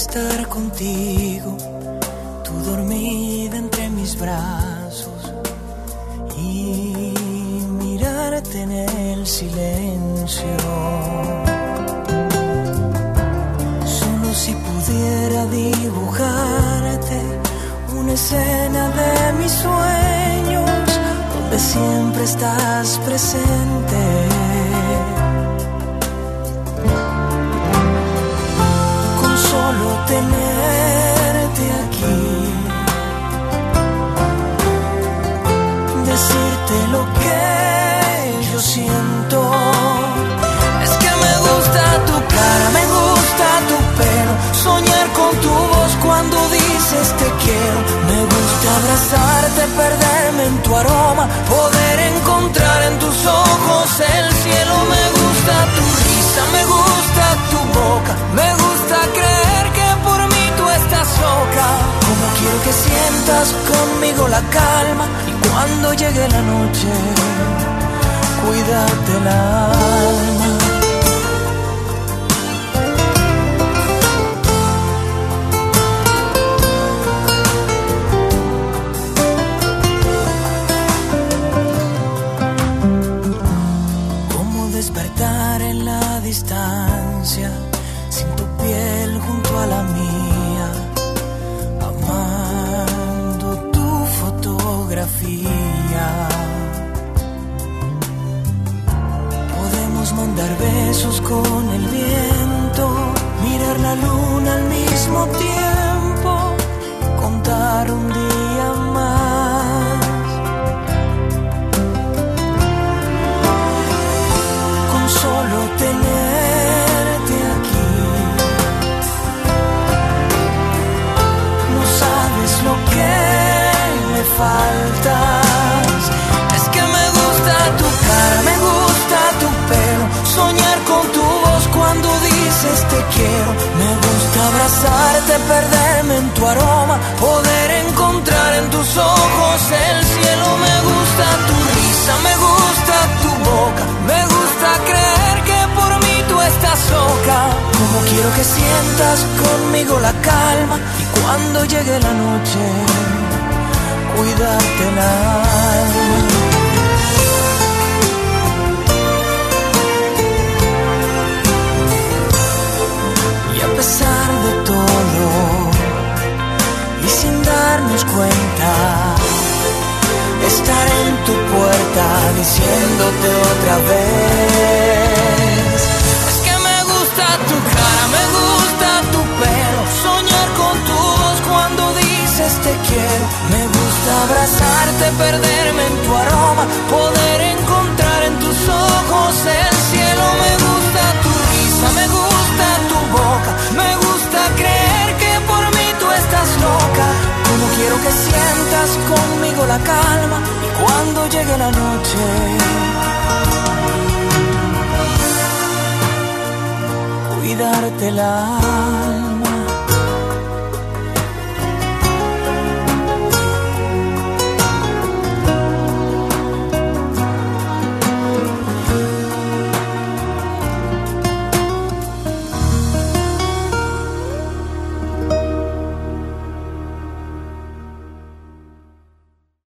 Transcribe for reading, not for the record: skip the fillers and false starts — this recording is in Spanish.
estar contigo, tú dormida entre mis brazos, y mirarte en el silencio. Solo si pudiera dibujarte una escena de mis sueños, donde siempre estás presente. Con solo tenerte aquí, decirte lo que yo siento. Es que me gusta tu cara, me gusta tu pelo, soñar con tu voz cuando dices te quiero. Me gusta abrazarte, perderme en tu aroma, poder encontrar en tus ojos el cielo. Me gusta tu risa, me gusta tu boca, me gusta creer que por mí tú estás loca. Como quiero que sientas conmigo la calma, y cuando llegue la noche, cuídate el alma. Despertar en la distancia, sin tu piel junto a la mía, amando tu fotografía. Podemos mandar besos con el viento, mirar la luna al mismo tiempo, contar un día más. Solo tenerte aquí, no sabes lo que me faltas. Es que me gusta tu cara, me gusta tu pelo, soñar con tu voz cuando dices te quiero. Me gusta abrazarte, perderme en tu aroma, poder encontrar en tus ojos el cielo. Me gusta tu risa, me gusta tu boca, me gusta creer que por mí tú estás loca. Como quiero que sientas conmigo la calma, y cuando llegue la noche, cuidarte el alma. Y a pesar de todo, y sin darnos cuenta, estar en tu puerta diciéndote otra vez. Es que me gusta tu cara, me gusta tu pelo, soñar con tu voz cuando dices te quiero. Me gusta abrazarte, perderme en tu aroma, poder encontrar en tus ojos el cielo. Me gusta tu risa, me gusta tu boca, me gusta creer que por mí tú estás loca. Como quiero que sientas conmigo la calma, y cuando llegue la noche, cuidarte el alma.